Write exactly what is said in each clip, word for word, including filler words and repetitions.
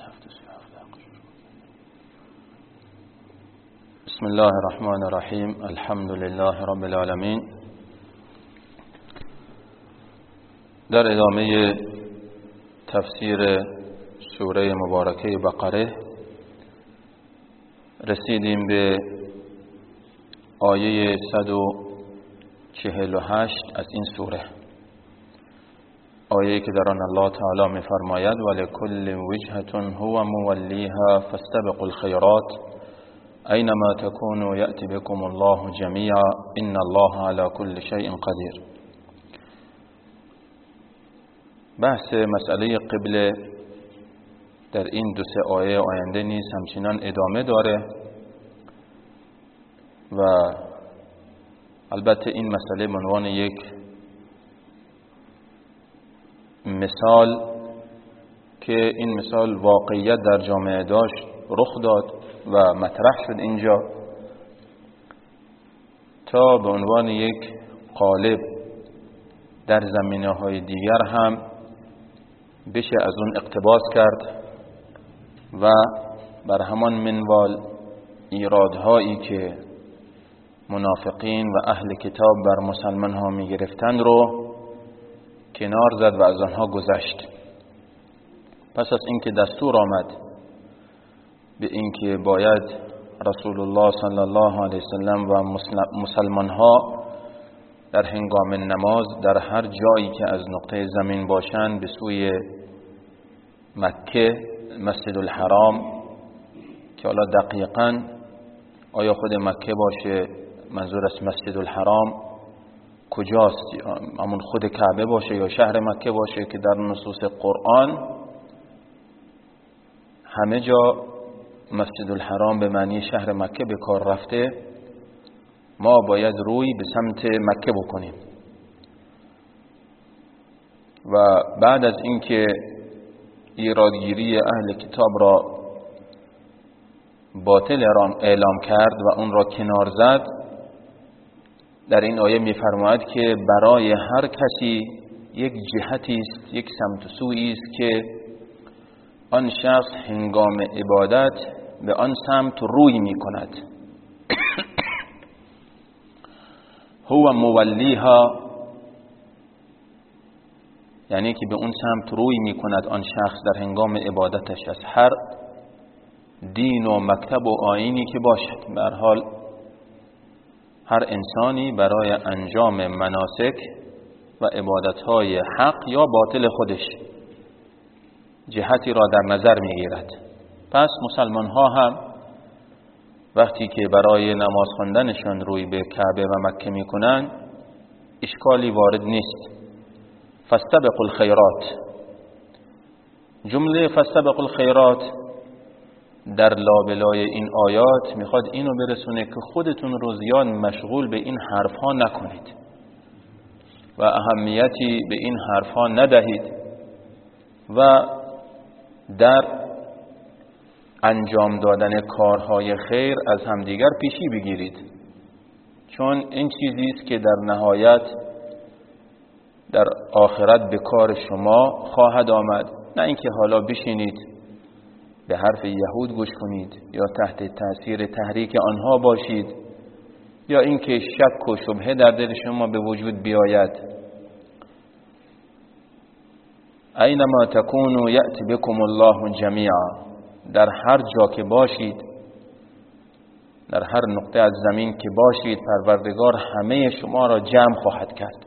بسم الله الرحمن الرحیم. الحمد لله رب العالمین. در ادامه تفسیر سوره مبارکه بقره رسیدیم به آیه صد و چهل و هشت از این سوره، آیه که در آن الله تعالی می فرماید ولکل وجهة هو مولیها فاستبقوا الخیرات اینما تکونوا یأتی بكم الله جمیعا ان الله علی كل شیء قدیر. بحث مسئله قبله در این دو سه آیه آینده نیز همچنان ادامه داره و البته این مسئله به عنوان یک مثال که این مثال واقعیت در جامعه داشت رخ داد و مطرح شد اینجا تا به عنوان یک قالب در زمینه های دیگر هم بشه از اون اقتباس کرد و بر همان منوال ایرادهایی که منافقین و اهل کتاب بر مسلمان ها می گرفتن رو کنار زد و از آنها گذشت. پس از اینکه دستور آمد به اینکه باید رسول الله صلی الله علیه وسلم و مسلمان ها در هنگام نماز در هر جایی که از نقطه زمین باشند به سوی مکه مسجد الحرام، که حالا دقیقاً آیا خود مکه باشه منظور از مسجد الحرام کجاست، همون خود کعبه باشه یا شهر مکه باشه که در نصوص قرآن همه جا مسجد الحرام به معنی شهر مکه به کار رفته، ما باید روی به سمت مکه بکنیم. و بعد از اینکه ایرادگیری اهل کتاب را باطل اعلام کرد و اون را کنار زد، در این آیه می‌فرماید که برای هر کسی یک جهتی است، یک سمت و سویی است که آن شخص هنگام عبادت به آن سمت روی می‌کند. هو مولیها، یعنی که به اون سمت روی می‌کند آن شخص در هنگام عبادتش از هر دین و مکتب و آیینی که باشد. به هر حال هر انسانی برای انجام مناسک و عبادت‌های حق یا باطل خودش جهتی را در نظر می‌گیرد. پس مسلمان ها هم وقتی که برای نماز خواندنشان روی به کعبه و مکه می‌کنند اشکالی وارد نیست. فاستبقوا الخیرات، جمله فاستبقوا الخیرات در لابلای این آیات میخواد اینو برسونه که خودتون رو زیاد مشغول به این حرفها نکنید و اهمیتی به این حرفها ندهید و در انجام دادن کارهای خیر از همدیگر پیشی بگیرید، چون این چیزی است که در نهایت در آخرت به کار شما خواهد آمد. نه اینکه حالا بشینید به حرف یهود گوش کنید یا تحت تاثیر تحریک آنها باشید یا اینکه شک و شبهه در دل شما به وجود بیاید. اینما تکونوا یأتی بكم الله جمیعا، در هر جا که باشید، در هر نقطه از زمین که باشید، پروردگار همه شما را جمع خواهد کرد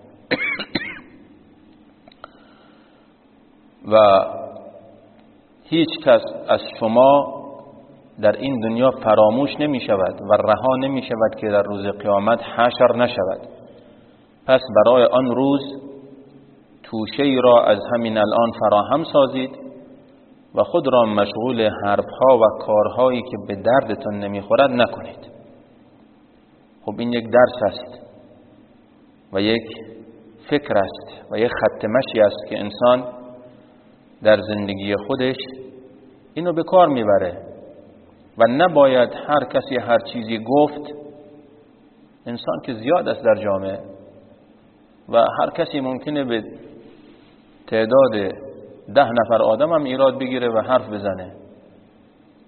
و هیچ کس از شما در این دنیا فراموش نمی شود و رها نمی شود که در روز قیامت حشر نشود. پس برای آن روز توشه‌ای را از همین الان فراهم سازید و خود را مشغول حرفها و کارهایی که به دردتان نمیخورد نکنید. خب این یک درس است و یک فکر است و یک خط مشی است که انسان در زندگی خودش اینو به کار میبره و نباید هر کسی هر چیزی گفت. انسان که زیاد است در جامعه و هر کسی ممکنه به تعداد ده نفر آدم هم ایراد بگیره و حرف بزنه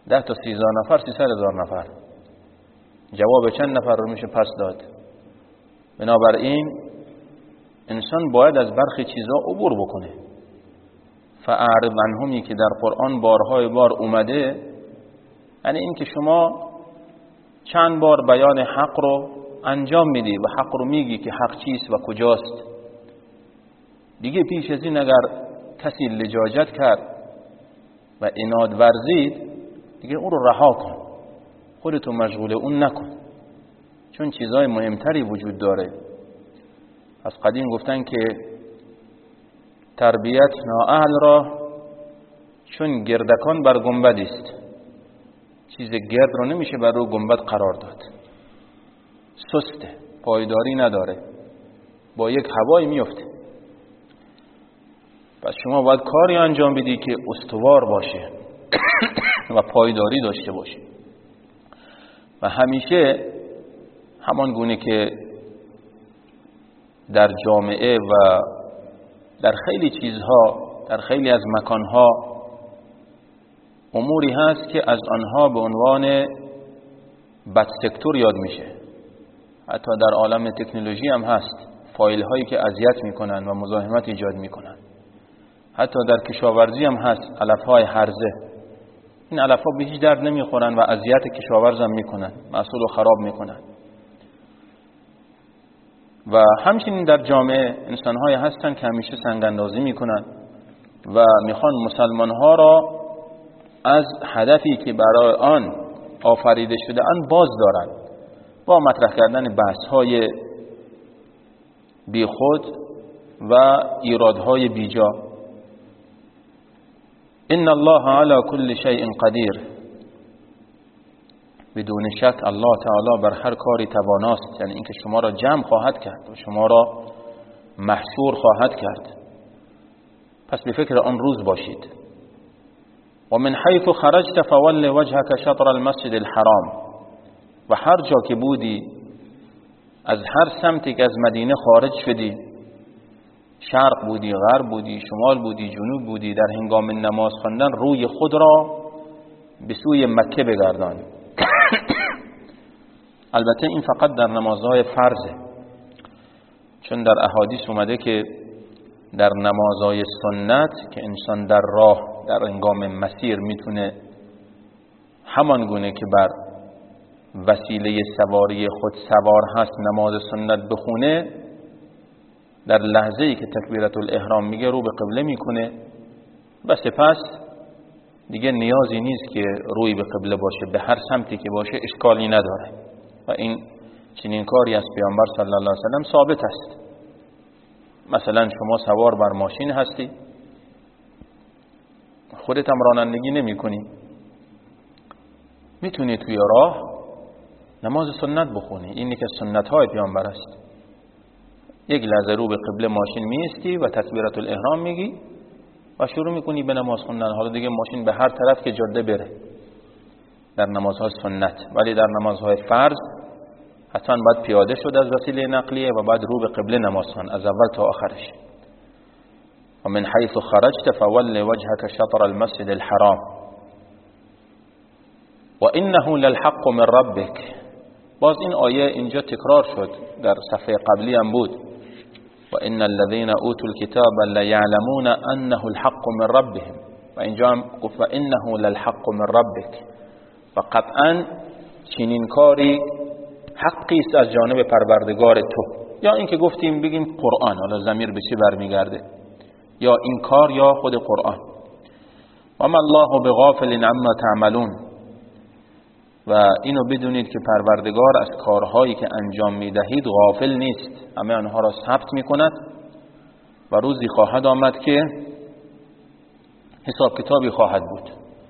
ده تا سیزده نفر سیصد هزار نفر، جواب چند نفر رو میشه پس داد؟ بنابراین انسان باید از برخی چیزا عبور بکنه. فاعرض عنهمی که در قرآن بارهای بار اومده، یعنی این که شما چند بار بیان حق رو انجام میدی و حق رو میگی که حق چیست و کجاست، دیگه پیش از این اگر کسی لجاجت کرد و عناد ورزید، دیگه اون رو رها کن، خودتو مشغول اون نکن، چون چیزای مهمتری وجود داره. از قدیم گفتن که تربیت نااهل را چون گردکان بر گنبد است، چیز گرد رو نمیشه بر رو گنبد قرار داد، سسته، پایداری نداره، با یک هوایی میفته. پس شما باید کاری انجام بدی که استوار باشه و پایداری داشته باشه و همیشه همان گونه که در جامعه و در خیلی چیزها، در خیلی از مکانها اموری هست که از آنها به عنوان بد سکتور یاد میشه. حتی در عالم تکنولوژی هم هست، فایل هایی که اذیت میکنن و مزاحمت ایجاد میکنن. حتی در کشاورزی هم هست علف های هرزه، این علف ها به هیچ درد نمیخورن و اذیت کشاورز هم میکنن، محصول رو خراب میکنن. و همچنین در جامعه انسان هایی هستن که همیشه سنگ اندازی میکنن و میخوان مسلمان ها را از هدفی که برای آن آفریده شده ان باز دارن، با مطرح کردن بحث های بی خود و ایرادهای بیجا. ان الله علی کل شیء قدیر، بدون شک الله تعالی بر هر کاری تواناست، یعنی اینکه شما را جمع خواهد کرد و شما را محشور خواهد کرد. پس به فکر آن روز باشید. و من حیث خرجت فول وجهك شطر المسجد الحرام، و هر جا که بودی، از هر سمتی که از مدینه خارج شدی، شرق بودی، غرب بودی، شمال بودی، جنوب بودی، در هنگام نماز خواندن روی خود را به سوی مکه بگردان. البته این فقط در نمازهای فرضه، چون در احادیث اومده که در نمازهای سنت که انسان در راه در هنگام مسیر میتونه همان گونه که بر وسیله سواری خود سوار هست نماز سنت بخونه، در لحظه ای که تکبیرت الاحرام میگه رو به قبله میکنه و سپس دیگه نیازی نیست که روی به قبله باشه، به هر سمتی که باشه اشکالی نداره. و این چنین کاری از پیامبر صلی الله علیه و سلم ثابت است. مثلا شما سوار بر ماشین هستی، خودت هم رانندگی نمی کنی، میتونی توی راه نماز سنت بخونی. این یکی از سنت های پیامبر است. یک لحظه رو به قبله ماشین میستی و تکبیرت الاحرام میگی و شروع میکنی به نماز خوندن. حالا دیگه ماشین به هر طرف که جاده بره در نمازهای سنت، ولی در نمازهای فرض حتما باید پیاده شد از وسیله نقلیه و بعد رو به قبله نماز خوان از اول تا آخرش. و من حیث خرجت فول وجهك شطر المسجد الحرام و انه للحق من ربك. باز این آیه اینجا تکرار شد، در صفحه قبلی هم بود. و ان الذين اوتوا الكتاب ليعلمون انه الحق من ربهم. و اینجا هم گفت و انه للحق من ربك. و قطعا چنین کاری حقی است از جانب پروردگار تو. یا اینکه گفتیم بگیم قرآن، حالا ضمیر به چی برمیگرده؟ یا این کار یا خود قرآن. و ما الله بغافل عما تعملون. و اینو بدونید که پروردگار از کارهایی که انجام میدهید غافل نیست، همه آنها را ثبت میکند و روزی خواهد آمد که حساب کتابی خواهد بود.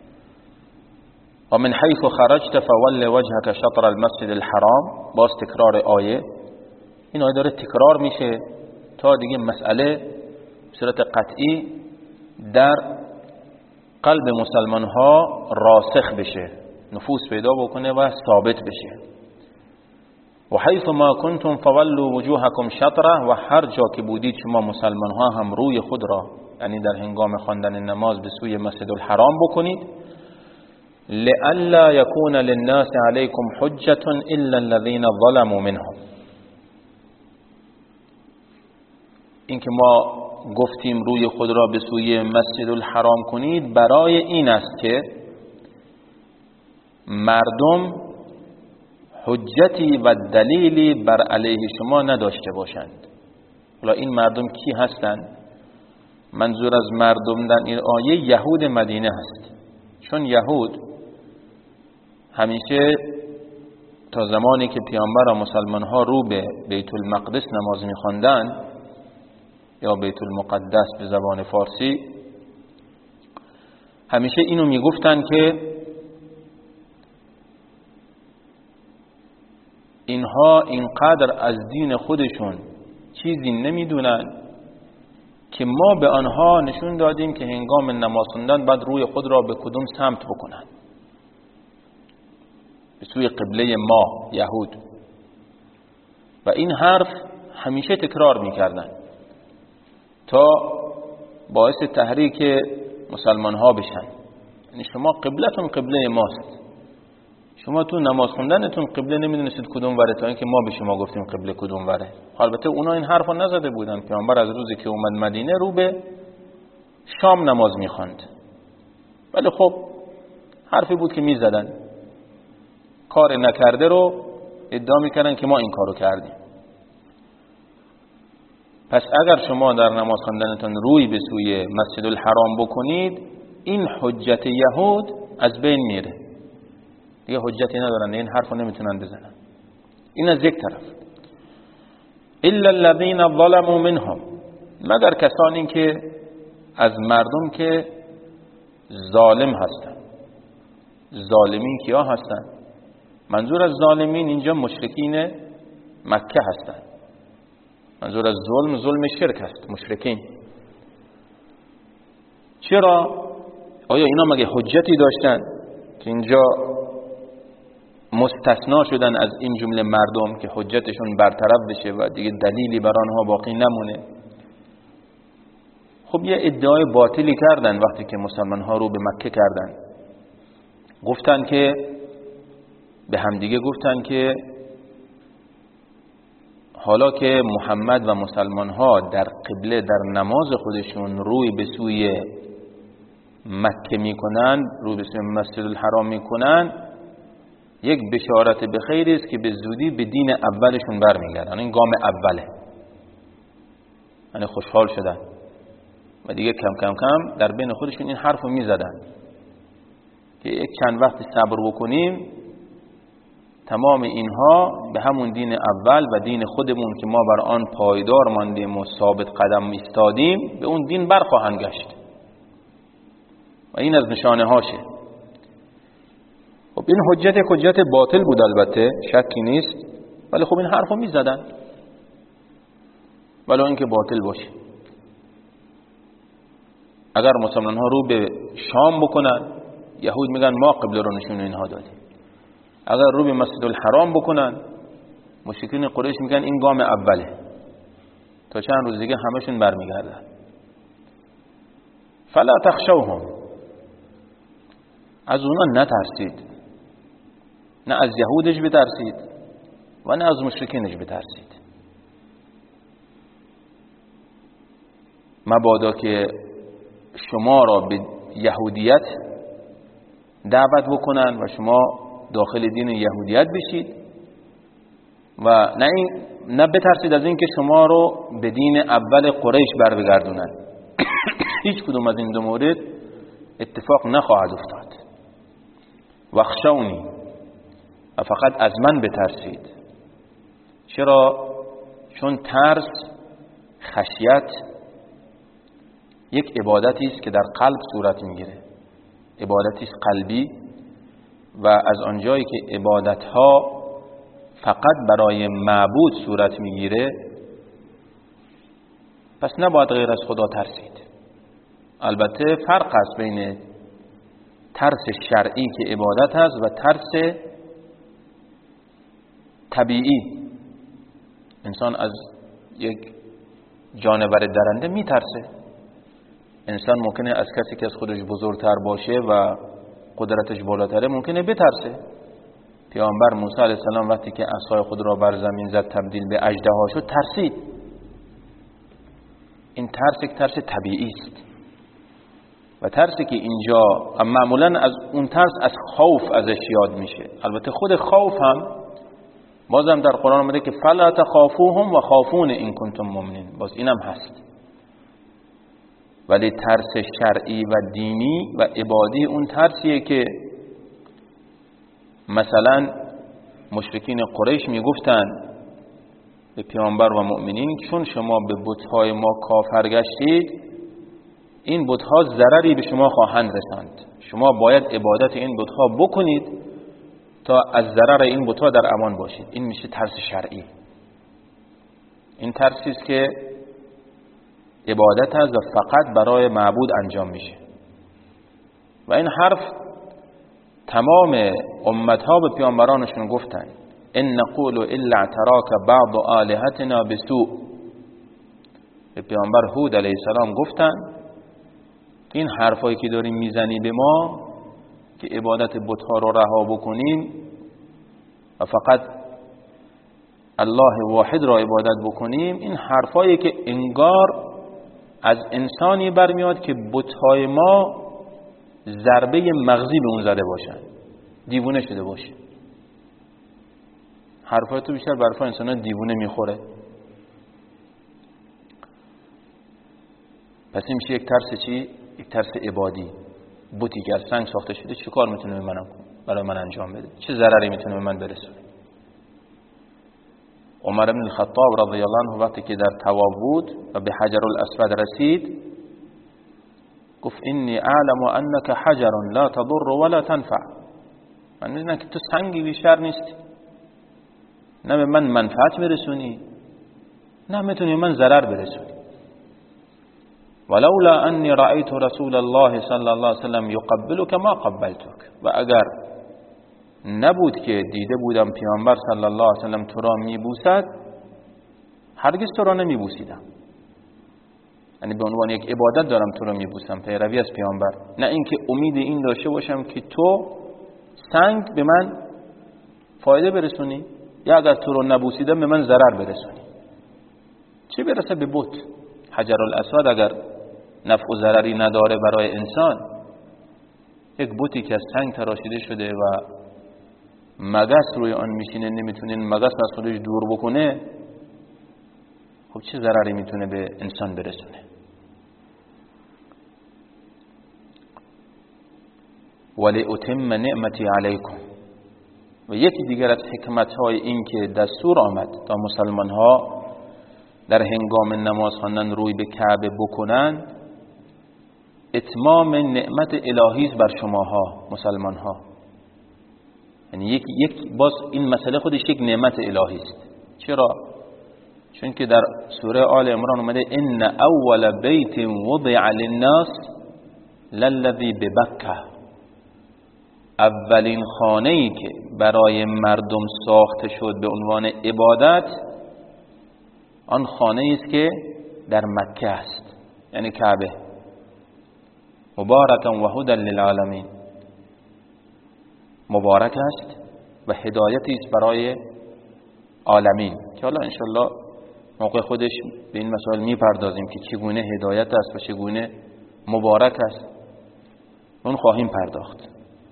و من حیث خرجت فول وجهك شطر المسجد الحرام، باز تکرار آیه. این آیه داره تکرار میشه تا دیگه مسئله به صورت قطعی در قلب مسلمان ها راسخ بشه، نفوذ پیدا بکنه و ثابت بشه. و حیث ما کنتم فولوا وجوهکم شطره، و هر جا که بودید شما مسلمان ها هم روی خود را، یعنی در هنگام خواندن نماز، به سوی مسجد الحرام بکنید. لئلا یکون للناس علیکم حجة الا الذین ظلموا منهم. اینکه ما گفتیم روی خود را به سوی مسجد الحرام کنید برای این است که مردم حجتی و دلیلی بر علیه شما نداشته باشند. حالا این مردم کی هستند؟ منظور از مردم در این آیه یهود مدینه هست، چون یهود همیشه تا زمانی که پیامبر و مسلمان ها رو به بیت المقدس نماز می‌خواندند یا بیت المقدس به زبان فارسی، همیشه اینو میگفتن که اینها اینقدر از دین خودشون چیزی نمیدونن که ما به آنها نشون دادیم که هنگام نماز خوندن بعد روی خود را به کدوم سمت بکنن، به سوی قبله ما یهود. و این حرف همیشه تکرار میکردن تا باعث تحریک مسلمان ها بشن. یعنی شما قبلتون قبله ماست، شما تو نماز خوندنتون قبله نمیدونستید کدوم وره تا اینکه ما به شما گفتیم قبله کدوم وره. البته اونا این حرفو نزده بودن. پیامبر از روزی که اومد مدینه رو به شام نماز میخواند، ولی خب حرفی بود که میزدن، کار نکرده رو ادعا میکردن که ما این کارو کردیم. پس اگر شما در نماز خواندنتون روی به سوی مسجد الحرام بکنید، این حجت یهود از بین میره، دیگه حجتی ندارن، این حرفو نمیتونن بزنن. این از یک طرف. الا الذين ظلموا منهم، مگر کسانی که از مردم که ظالم هستن. ظالمین کیا هستن؟ منظور از ظالمین اینجا مشرکین مکه هستن. منظور از ظلم ظلم شرک است، مشرکین. چرا؟ آیا اینا مگه حجتی داشتن که اینجا مستثنا شدن از این جمله مردم که حجتشون برطرف بشه و دیگه دلیلی بر آنها باقی نمونه؟ خب یه ادعای باطلی کردن وقتی که مسلمان ها رو به مکه کردن. گفتن که به همدیگه گفتن که حالا که محمد و مسلمان ها در قبله در نماز خودشون روی به سوی مکه میکنن، روی به سوی مسجد الحرام میکنن، یک بشارت به خیر است که به زودی به دین اولشون برمیگردن. این گام اوله، یعنی خوشحال شدن و دیگه کم کم کم در بین خودشون این حرفو میزدن که یک چند وقت صبر بکنیم تمام اینها به همون دین اول و دین خودمون که ما بر آن پایدار ماندیم و ثابت قدم ایستادیم به اون دین برخواهند گشت و این از نشانه هاشه. خب این حجت حجت باطل بود، البته شکی نیست، ولی خب این حرفو میزدن ولو اینکه باطل باشه. اگر مسلمان ها رو به شام بکنن، یهود میگن ما قبله رو نشون اینها دادیم. اگر رو به مسجد الحرام بکنن، مشرکین قریش میگن این گام اوله، تا چند روز دیگه همشون برمیگردن. فلا تخشوهم، از اونا نترسید، نه از یهودش بترسید و نه از مشرکینش بترسید. مبادا که شما را به یهودیت دعوت بکنن و شما داخل دین یهودیت بشید و نه این نه بترسید از این که شما رو به دین اول قریش بر بگردونن. هیچ کدوم از این دو مورد اتفاق نخواهد افتاد. واخشونی، و فقط از من بترسید. چرا؟ چون ترس، خشیت یک عبادتی است که در قلب صورت میگیره، عبادتی است قلبی، و از آنجایی که عبادتها فقط برای معبود صورت میگیره پس نباید غیر از خدا ترسید. البته فرق است بین ترس شرعی که عبادت هست و ترس طبیعی. انسان از یک جانور درنده میترسه. انسان ممکنه از کسی که از خودش بزرگتر باشه و قدرتش بالاتره ممکنه بترسه. پیامبر موسی علیه السلام وقتی که عصای خود را بر زمین زد تبدیل به اژدها شد ترسید. این ترس یک ترس طبیعی است و ترسی که اینجا معمولا از اون ترس از خوف ازش یاد میشه. البته خود خوف هم بازم در قرآن آمده که فلا تخافوهم و خافون این کنتم مؤمنین، باز اینم هست. ولی ترس شرعی و دینی و عبادی اون ترسیه که مثلا مشرکین قریش میگفتن به پیامبر و مؤمنین چون شما به بت‌های ما کافر گشتید این بت‌ها ضرری به شما خواهند رساند، شما باید عبادت این بت‌ها بکنید تا از ضرر این بت‌ها در امان باشید. این میشه ترس شرعی. این ترسی است که عبادت است و فقط برای معبود انجام میشه و این حرف تمام امتها به پیامبرانشون گفتن ان نقول الا اعتراك بعض آلهتنا بسوء. به پیامبر هود علیه السلام گفتن این حرفایی که داریم میزنی به ما که عبادت بت‌ها رو رها بکنیم و فقط الله واحد را عبادت بکنیم، این حرفایی که انگار از انسانی برمیاد که بت‌های ما ضربه مغزی به اون زده باشن، دیوونه شده باشه. حرفای تو بیشتر برای انسان دیوونه میخوره. پس این میشه یک ترس چی؟ یک ترس عبادی. بتی که از سنگ ساخته شده چه کار میتونه به من برای من انجام بده؟ چه ضرری میتونه به من برسونه؟ عمر بن الخطاب رضی الله عنه وقتی که در طواف بود و به حجر الاسود رسید گفت انی اعلم انک حجر لا تضر ولا تنفع. من میدونم که تو سنگی بیشتر نیستی، نه به من منفعت برسونی نه میتونی من ضرر برسونی. ولولا انی رأیت رسول الله صلی الله علیه وسلم یقبلک ما قبلتک. و اگر نبود که دیده بودم پیامبر صلی الله علیه وسلم تو را میبوسد هرگز تو را نمیبوسیدم. یعنی به عنوان یک عبادت دارم تو را میبوسم، پیروی از پیامبر، نه اینکه امید این داشته باشم که تو سنگ به من فایده برسونی یا اگر تو رو نبوسیدم به من ضرر برسونی. چه برسه به بت؟ حجر الاسود اگر نفع و ضرری نداره برای انسان، یک بتی که از سنگ تراشیده شده و مگس روی آن میشینه نمیتونه مگس از خودش دور بکنه، خب چه ضرری میتونه به انسان برسونه؟ ولی اتم نعمتی علیکم. و یکی دیگر از حکمت‌های این که دستور آمد تا مسلمان ها در هنگام نماز خواندن روی به کعبه بکنن، اتمام نعمت الهی است بر شماها مسلمان ها. یعنی یک یک باز این مسئله خودش یک نعمت الهی است. چرا؟ چون که در سوره آل عمران اومده ان اول بیت وضع للناس للذی ببکه. اولین خانه‌ای که برای مردم ساخته شد به عنوان عبادت آن خانه‌ای است که در مکه است، یعنی کعبه. مبارکا و هدی للعالمین، مبارک است و هدایتی است برای عالمین، که حالا انشالله موقع خودش به این مسائل میپردازیم که چگونه هدایت است و چگونه مبارک است، اون خواهیم پرداخت.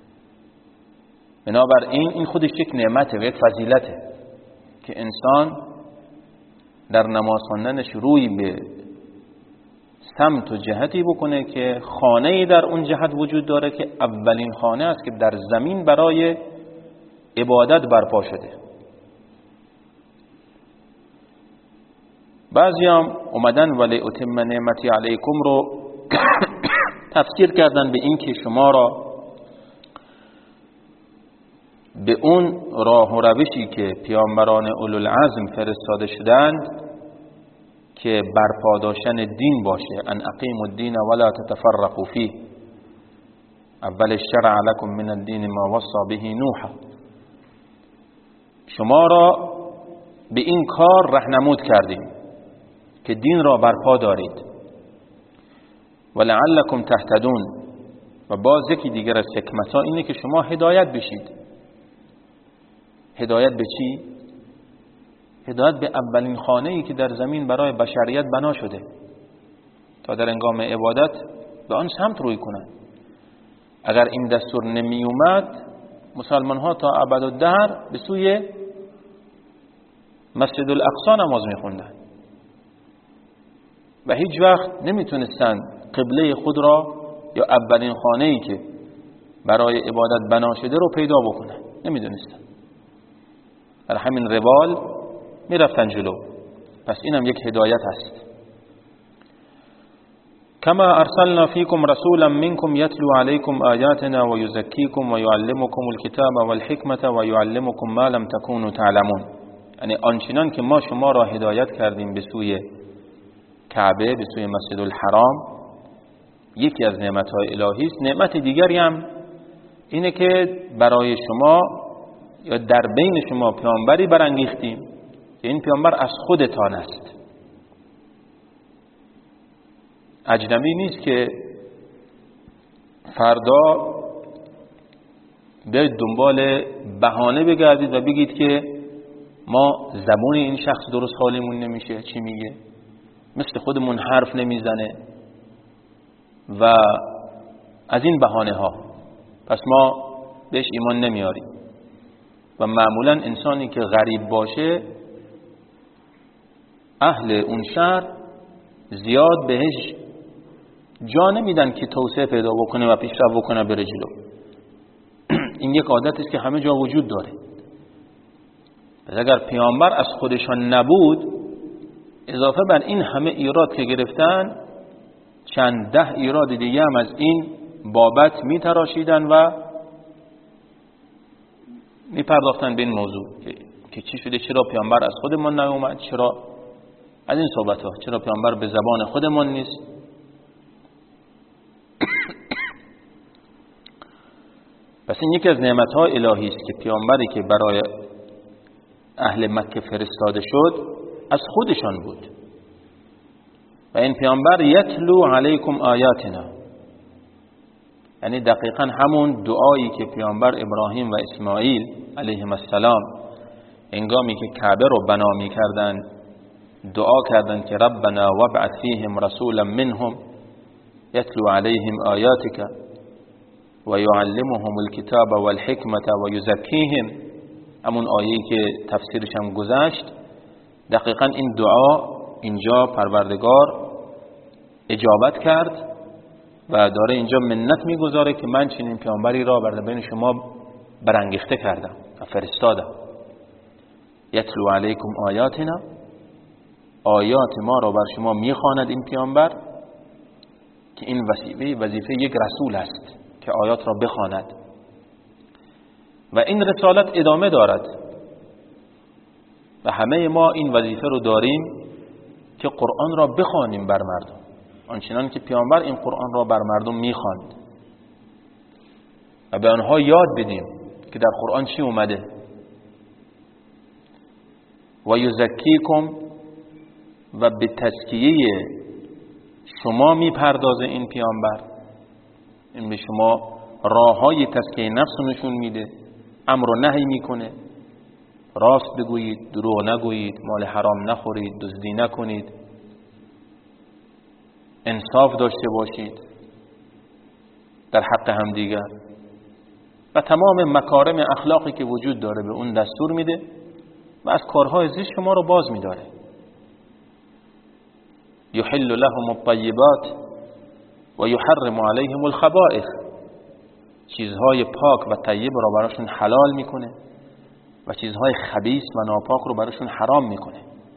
بنابراین این خودش یک نعمته و یک فضیلته که انسان در نماز خواندنش روی به سمت و جهتی بکنه که خانه‌ای در اون جهت وجود داره که اولین خانه است که در زمین برای عبادت برپا شده. بعضی هم اومدن ولی اتم نعمتی علیکم رو تفسیر کردن به این که شما را به اون راه و روشی که پیامبران اولوالعزم فرستاده شدند که برپا داشتن دین باشه، ان اقیموا الدین ولا تتفرقوا فیه. اول شرع لكم من الدین ما وصى به نوح. شما را به این کار راهنمود کردیم که دین را برپا دارید. ولعلکم تهتدون، و باز یکی دیگر از حکمت‌ها اینه که شما هدایت بشید. هدایت به چی؟ هدایت به اولین خانه‌ای که در زمین برای بشریت بنا شده تا در هنگام عبادت به آن سمت روی کنند. اگر این دستور نمی اومد مسلمان ها تا ابدالدهر به سوی مسجد الاقصی نماز می خوندن و هیچ وقت نمیتونستن قبله خود را یا اولین خانه‌ای که برای عبادت بنا شده رو پیدا بکنن، نمیدونستن. در همین روال میرفتن جلو. پس اینم یک هدایت است. كما ارسلنا فيكم رسولا منكم يتلو عليكم آياتنا ويزكيكم ويعلمكم الكتاب والحكمة ويعلمكم ما لم تكونوا تعلمون. یعنی آنچنان که ما شما را هدایت کردیم به سوی کعبه، به سوی مسجد الحرام، یکی از نعمت‌های الهی است. نعمت دیگری هم اینه که برای شما یا در بین شما پیامبری برانگیختیم که این پیامبر از خودتان است. اجنبی نیست که فردا برید دنبال بهانه بگردید و بگید که ما زبون این شخص درست حالیمون نمیشه، چی میگه، مثل خودمون حرف نمیزنه و از این بهانه ها، پس ما بهش ایمان نمیاریم. و معمولا انسانی که غریب باشه اهل اون شهر زیاد بهش جا نمیدن که توسعه پیدا بکنه و پیشرفت بکنه بره جلو. این یک عادتی است که همه جا وجود داره. پس اگر پیامبر از خودشان نبود، اضافه بر این همه ایراد که گرفتن، چند ده ایراد دیگه هم از این بابت میتراشیدن و میپرداختن به این موضوع که, که چی شده، چرا پیامبر از خودمان نیومد، چرا از این صحبت ها، چرا پیامبر به زبان خودمان نیست. پس این یکی از نعمت‌های الهی است که پیامبری که برای اهل مکه فرستاده شد از خودشان بود و این پیامبر یتلو علیکم آیاتنا، یعنی دقیقا همون دعایی که پیامبر ابراهیم و اسماعیل علیهم السلام هنگامی که کعبه رو بنا می‌کردند دعا کردند که ربنا وابعث فیهم رسولا منهم یتلو علیهم آیاتک و یعلمهم الکتاب والحکمة و یزکیهم، همون آیه‌ای که تفسیرش هم گذشت. دقیقا این دعا اینجا پروردگار اجابت کرد و داره اینجا منت میگذاره که من چنین پیامبری را بر بین شما برانگیخته کردم و فرستادم. یتلو علیکم آیاتنا، آیات ما را بر شما میخواند این پیامبر، که این وظیفه وظیفه یک رسول است که آیات را بخواند و این رسالت ادامه دارد و همه ما این وظیفه رو داریم که قرآن را بخوانیم بر مردم، آنچنان که پیامبر این قرآن را بر مردم میخواند و به آنها یاد بدیم که در قرآن چی اومده. و یزکیکم، و به تزکیه شما میپردازه این پیامبر، این به شما راههای تزکیه نفس نشون میده، امر و نهی میکنه، راست بگویید، دروغ نگویید، مال حرام نخورید، دزدی نکنید، انصاف داشته باشید در حق همدیگر و تمام مکارم اخلاقی که وجود داره به اون دستور میده و از کارهای زشت شما رو باز میداره. یحل لهم الطیبات و یحرم علیهم الخبائث، چیزهای پاک و طیب رو براشون حلال میکنه و چیزهای خبیث و ناپاک رو براشون حرام میکنه.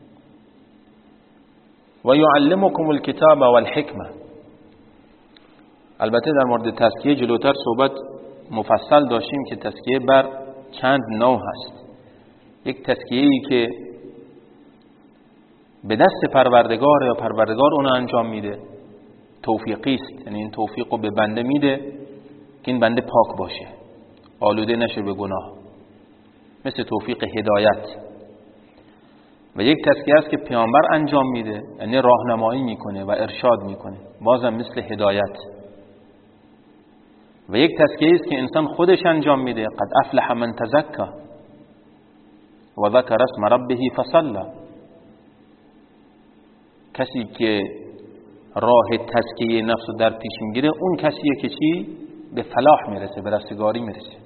و یعلمکم الکتاب والحکمه. البته در مورد تزکیه جلوتر صحبت مفصل داشتیم که تزکیه بر چند نوع هست. یک تزکیه‌ای که به دست پروردگار یا پروردگار اون انجام میده، توفیقی است، یعنی این توفیق رو به بنده میده که این بنده پاک باشه، آلوده نشه به گناه، مثل توفیق هدایت. و یک تزکیه است که پیامبر انجام میده، یعنی راهنمایی میکنه و ارشاد میکنه، بازم مثل هدایت. و یک تزکیه است که انسان خودش انجام میده. قد افلح من تزکى و ذکر اسم ربه فصلى. کسی که راه تزکیه نفس رو در پیش میگیره اون کسیه که چی؟ به فلاح میرسه، به رستگاری میرسه.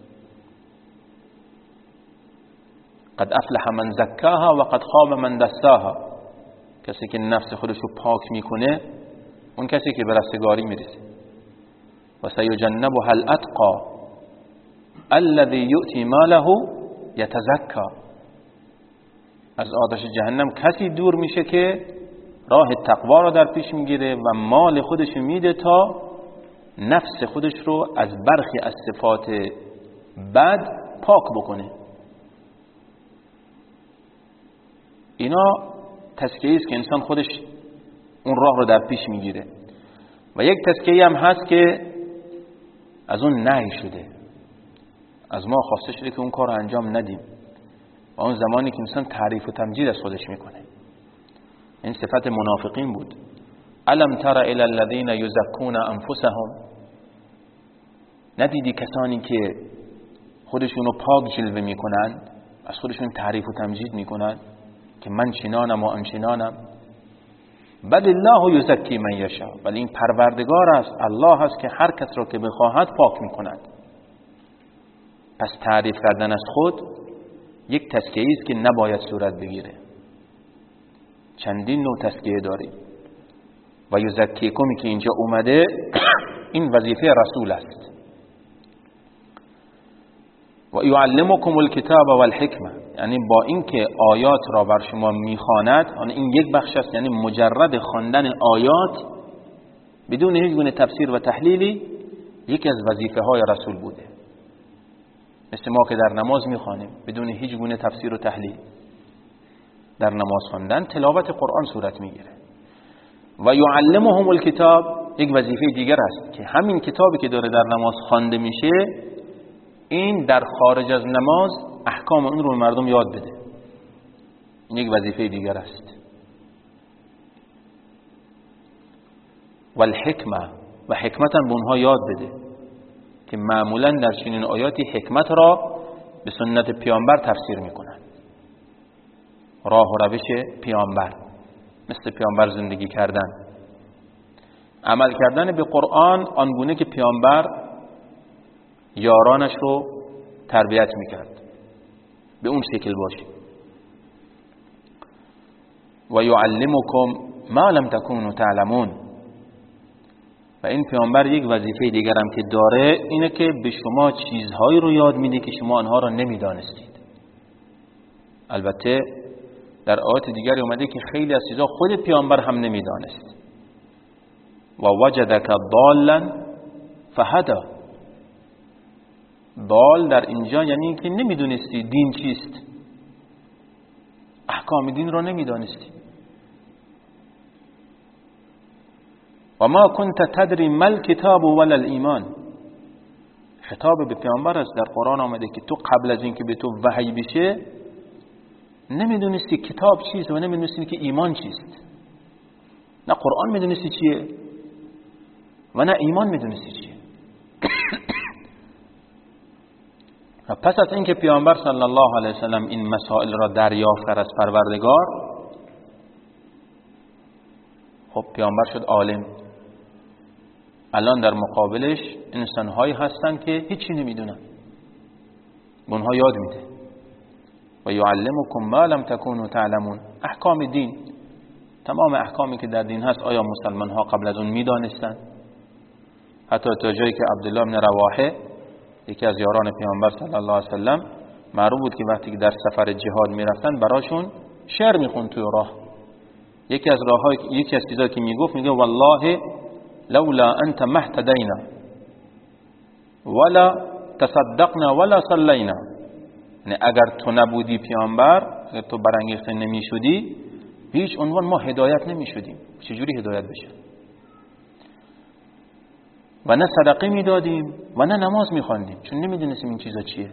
قد افلح من زکاها و قد خاب من دساها. کسی که نفس خودش رو پاک میکنه اون کسی که به رستگاری میرسه. و سیجنبها الاتقى الذی یؤتی ماله یتزکا. از آتش جهنم کسی دور میشه که راه تقوا رو در پیش میگیره و مال خودش میده تا نفس خودش رو از برخی از صفات بد پاک بکنه. اینا تزکیه است که انسان خودش اون راه رو در پیش میگیره. و یک تزکیه هم هست که از اون نهی شده، از ما خواسته شده که اون کار رو انجام ندیم. و اون زمانی که انسان تعریف و تمجید از خودش میکنه. این صفت منافقین بود. الم تر الی الذین یزکون انفسهم. ندیدی کسانی که خودشونو پاک جلوه میکنن، از خودشون تعریف و تمجید میکنن که من چنانم و آنچنانم. بل الله یزکی من یشاء. ولی این پروردگار است، الله است که هر کس را که بخواهد پاک میکند. پس تعریف کردن از خود یک تزکیه است که نباید صورت بگیره. چندین نوع تزکیه داریم. و یزکیکم که اینجا اومده این وظیفه رسول است. و یعلمکم الکتاب والحکمه، یعنی با اینکه آیات را بر شما میخواند، این یک بخش است، یعنی مجرد خواندن آیات بدون هیچ گونه تفسیر و تحلیلی یکی از وظیفه های رسول بوده. مثل ما که در نماز میخوانیم بدون هیچ گونه تفسیر و تحلیل، در نماز خواندن تلاوت قرآن صورت میگیره. و یعلمهم الکتاب یک وظیفه دیگر است که همین کتابی که داره در نماز خوانده میشه این در خارج از نماز احکام اون رو به مردم یاد بده. این یک وظیفه دیگر است. و الحکمه، و حکمت هم به اونها یاد بده که معمولا در چنین آیاتی حکمت را به سنت پیامبر تفسیر میکنن. راه و روش پیامبر، مثل پیامبر زندگی کردن، عمل کردن به قرآن آنگونه که پیامبر یارانش رو تربیت میکرد، به اون شکل باشه. و یعلمکم ما لم تکونوا تعلمون. و این پیامبر یک وظیفه دیگر هم که داره اینه که به شما چیزهایی رو یاد میده که شما آنها رو نمیدانستید. البته در آیات دیگری اومده که خیلی از چیزها خود پیامبر هم نمیدانست. و وجدک ضالا فهدا. ضال در اینجا یعنی که نمیدونستی دین چیست، احکام دین رو نمیدانستی. و ما کنت تدری ما الکتاب ولا الایمان. خطاب به پیامبر است در قرآن آمده که تو قبل از اینکه به تو وحی بشه نمیدونستی کتاب چیست و نمیدونستی که ایمان چیست. نه قرآن میدونستی چیه و نه ایمان میدونستی چیه. و پس از اینکه پیامبر صلی الله علیه وسلم این مسائل را دریافت کرد از پروردگار، خب پیامبر شد عالم. الان در مقابلش انسان‌هایی هستن که هیچی نمیدونن، به اونها یاد میده. و یعلمکم ما لم تکونوا تعلمون. احکام دین، تمام احکامی که در دین هست آیا مسلمان ها قبل از اون میدانستن؟ حتی تا جایی که عبدالله بن رواحه یکی از یاران پیامبر صلی الله علیه وسلم معروف بود که وقتی که در سفر جهاد میرفتن براشون شعر میخوند توی راه. یکی از راههای یکی از چیزایی که میگفت میگه والله لولا انت مهتدینا ولا تصدقنا ولا صلینا. یعنی اگر تو نبودی پیامبر، اگر تو برانگیخته نمیشدی، هیچ عنوان ما هدایت نمیشدیم. چجوری هدایت بشه؟ و نه صدقه میدادیم و نه نماز میخواندیم، چون نمیدونستیم این چیزا چیه.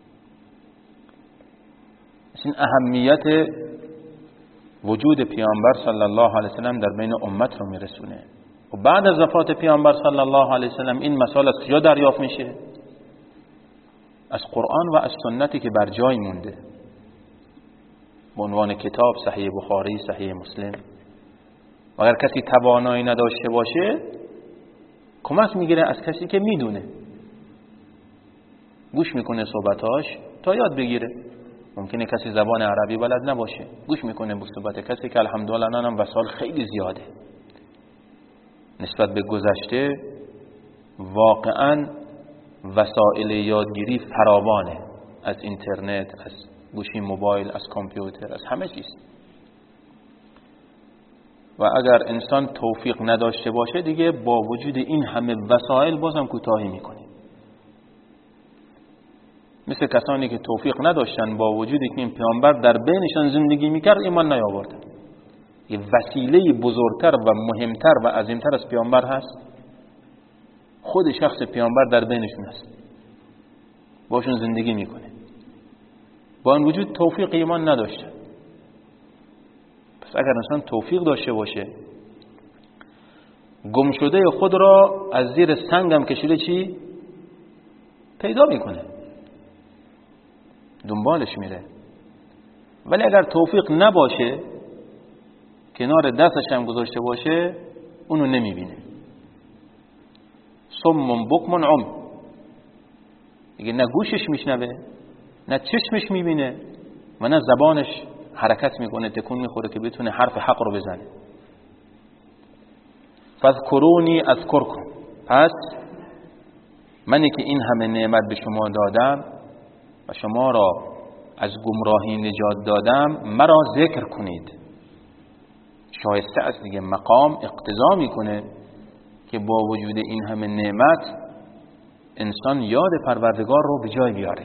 این اهمیت وجود پیامبر صلی الله علیه وسلم در بین امت رو میرسونه. و بعد از وفات پیامبر صلی الله علیه وسلم این مسائل از کجا دریافت میشه؟ از قرآن و از سنتی که بر جای مونده به عنوان کتاب، صحیح بخاری، صحیح مسلم. و اگر کسی توانایی نداشته باشه کمک میگیره از کسی که میدونه، گوش میکنه صحبتاش تا یاد بگیره. ممکنه کسی زبان عربی بلد نباشه، گوش میکنه به صحبت کسی که الحمدلله الان هم وسایل خیلی زیاده نسبت به گذشته. واقعا وسایل یادگیری فراوانه، از اینترنت، از گوشی موبایل، از کامپیوتر، از همه چیز. و اگر انسان توفیق نداشته باشه دیگه با وجود این همه وسایل بازم کوتاهی میکنه. مثل کسانی که توفیق نداشتن با وجودی که این پیامبر در بینشان زندگی میکرد ایمان نیاوردن. یه وسیله بزرگتر و مهمتر و عظیمتر از پیامبر هست؟ خود شخص پیامبر در بینشون هست، باشون زندگی میکنه، با این وجود توفیق ایمان نداشته. پس اگر انسان توفیق داشته باشه، گم شده خود را از زیر سنگم کشیده چی؟ پیدا میکنه، دنبالش میره. ولی اگر توفیق نباشه، کنار دستش هم گذاشته باشه، اونو نمیبینه. صم بکم عم، دیگه نه گوشش میشنوه، نه چشمش میبینه و نه زبانش حرکت میکنه، تکون میخوره که بتونه حرف حق رو بزنه. فاذکرونی اذکرکم، پس منی که این همه نعمت به شما دادم و شما را از گمراهی نجات دادم، مرا ذکر کنید. شایسته است دیگه، مقام اقتضا میکنه که با وجود این همه نعمت انسان یاد پروردگار رو به جای بیاره.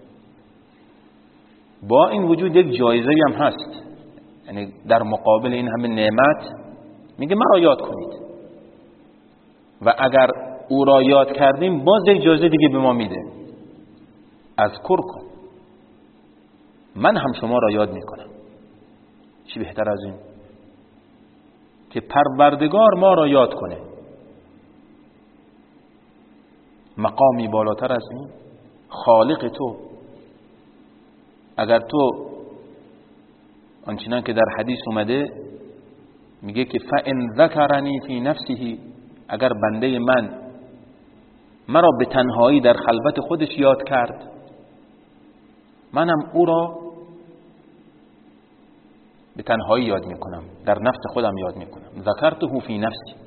با این وجود یک جایزه هم هست، یعنی در مقابل این همه نعمت میگه مرا یاد کنید. و اگر او را یاد کردیم باز یک جایزه دیگه به ما میده، اذکرکم، من هم شما را یاد میکنم. چی بهتر از این که پروردگار ما را یاد کنه؟ مقامی بالاتر از این؟ خالق تو، اگر تو آنچنان که در حدیث اومده میگه که فَإِنْ ذَكَرَنِي فِي نَفْسِهِ، اگر بنده من مرا به تنهایی در خلوت خودش یاد کرد، منم او را به تنهایی یاد میکنم، در نفس خودم یاد میکنم. ذکرته فی نفسی.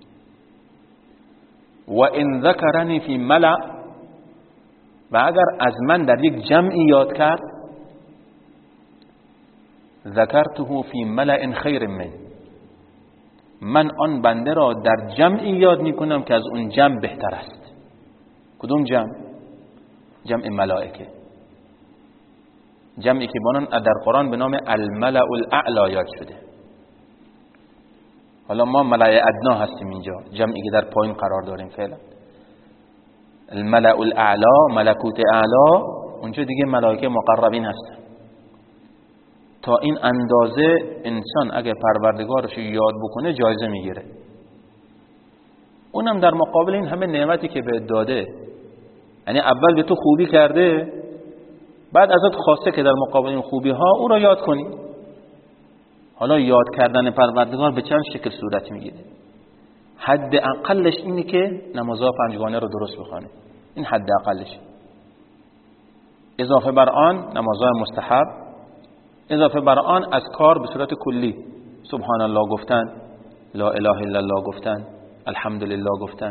و ان ذکرنی فی ملأ، و اگر از من در یک جمعی یاد کرد، ذکرته فی ملأ خیر من، من آن بنده را در جمعی یاد میکنم که از اون جمع بهتر است. کدوم جمع؟ جمع ملائکه، جمعی که بانان در قرآن به نام الملأ الاعلی یاد شده. حالا ما ملأ ادنا هستیم اینجا، جمعی که در پایین قرار داریم فعلا. الملأ الاعلی، ملکوت اعلی، اونجا دیگه ملائکه مقربین هستن. تا این اندازه انسان اگه پروردگارش یاد بکنه جایزه میگیره، اونم در مقابل این همه نعمتی که بهت داده. یعنی اول به تو خوبی کرده، بعد ازت خواسته که در مقابل این خوبی ها او را یاد کنی. حالا یاد کردن پروردگار به چند شکل صورت میگیره؟ حد اقلش اینه که نمازها پنجگانه رو درست بخونه، این حد اقلش. اضافه بر آن نمازهای مستحب، اضافه بر آن اذکار به صورت کلی، سبحان الله گفتن، لا اله الا الله گفتن، الحمدلله گفتن.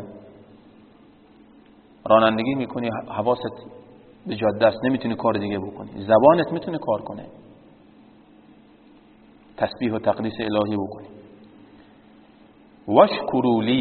رانندگی میکنی حواست به جاده است، نمیتونی کار دیگه بکنی، زبانت میتونه کار کنه، تسبیح و تقدیس الهی بکنی. واشکروا لی،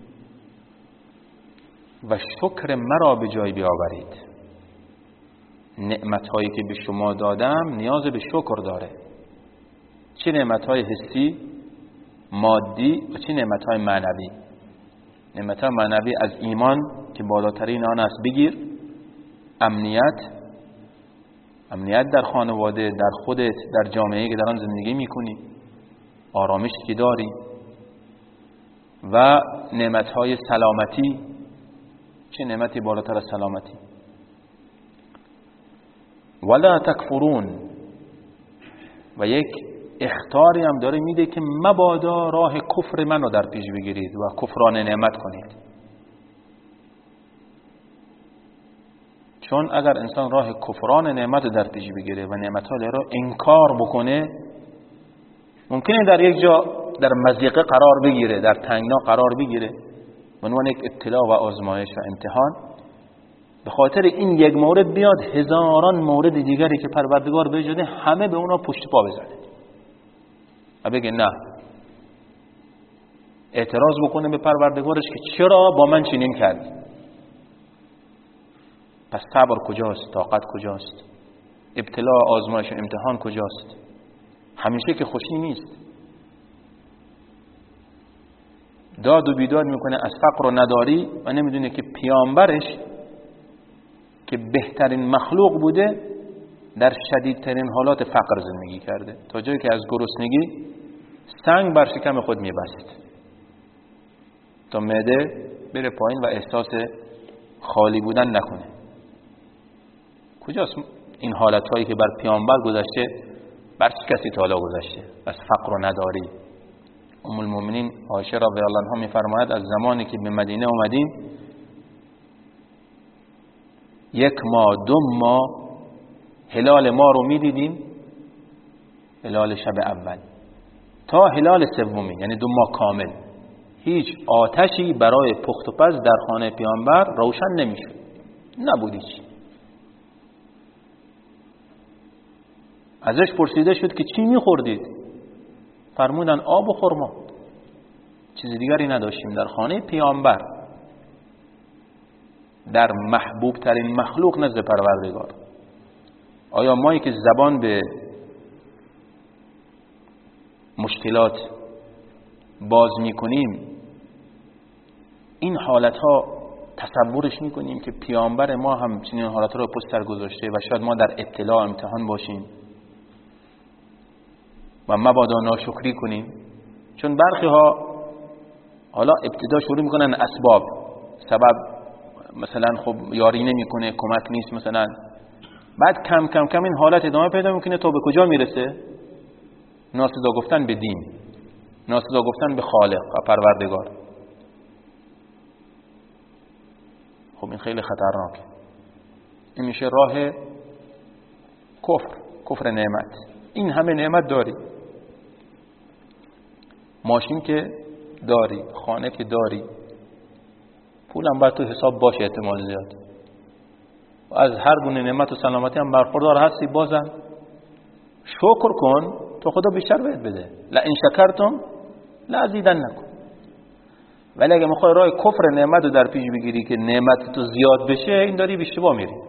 و شکر مرا به جای بیاورید. نعمت‌هایی که به شما دادم نیاز به شکر داره. چه نعمت‌های حسی، مادی، و چه نعمت‌های معنوی. نعمت‌های معنوی از ایمان که بالاترین آن است بگیر، امنیت، امنیت در خانواده، در خودت، در جامعه‌ای که در آن زندگی می‌کنی، آرامشی که داری، و نعمتهای سلامتی. چه نعمتی بالاتر از سلامتی؟ ولا تکفرون، و یک اخطاری هم داره میده که مبادا راه کفر منو در پیش بگیرید و کفران نعمت کنید. چون اگر انسان راه کفران نعمت رو در پیش بگیره و نعمتها رو انکار بکنه، ممکنه در یک جا در مضیقه قرار بگیره، در تنگنا قرار بگیره به عنوان یک ابتلا و آزمایش و امتحان. به خاطر این یک مورد بیاد هزاران مورد دیگری که پروردگار بهش داده همه به اونا پشت پا بزنه و بگه نه، اعتراض بکنه به پروردگارش که چرا با من چنین کردی. پس صبر کجاست؟ طاقت کجاست؟ ابتلا، آزمایش و امتحان کجاست؟ همیشه که خوشی نیست. داد و بیداد میکنه از فقر و نداری و نمیدونه که پیامبرش که بهترین مخلوق بوده در شدیدترین حالات فقر زندگی کرده، تا جایی که از گرسنگی سنگ بر شکم خود میبست تا معده بره پایین و احساس خالی بودن نکنه. کجاست این حالتهایی که بر پیامبر گذشته بر کسی تا حالا گذشته از فقر و نداری؟ ام المؤمنین عایشه رضی الله عنها میفرماید از زمانی که به مدینه اومدیم یک ماه دو ماه هلال ما رو میدیدیم، هلال شب اول تا هلال سومی، یعنی دو ماه کامل هیچ آتشی برای پخت و پز در خانه پیامبر روشن نمیشد، نبود هیچ. ازش پرسیده شد که چی میخوردید؟ فرمودن آب و خرما، چیز دیگری نداشتیم در خانه پیامبر، در محبوب ترین مخلوق نزد پروردگار. آیا مایی که زبان به مشکلات باز میکنیم این حالتها تصورش میکنیم که پیامبر ما هم چنین حالتها رو پشت سر گذاشته و شاید ما در ابتلا امتحان باشیم و مبادا ناشکری کنیم؟ چون برخی ها حالا ابتدا شروع میکنن اسباب، سبب مثلا خب یاری نمیکنه، کمک نیست مثلا، بعد کم کم کم این حالت ادامه پیدا میکنه تا به کجا میرسه؟ ناسزا گفتن به دین، ناسزا گفتن به خالق و پروردگار. خب این خیلی خطرناکه. این میشه راه کفر، کفر نعمت. این همه نعمت داری، ماشین که داری، خانه که داری، پولم باید تو حساب باشه احتمال زیاد، و از هر گونه نعمت و سلامتی هم برخوردار هستی، بازم شکر کن تو خدا بیشتر بهت بده. لئن شکرتم لازیدنکم. ولی اگه میخوای راه کفر نعمت رو در پیش بگیری که نعمت تو زیاد بشه، این داری به اشتباه میری.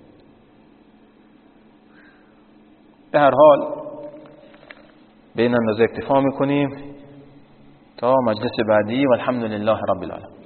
به هر حال به این اندازه اکتفا میکنیم تا مجلس بعدی و الحمدلله رب العالمین.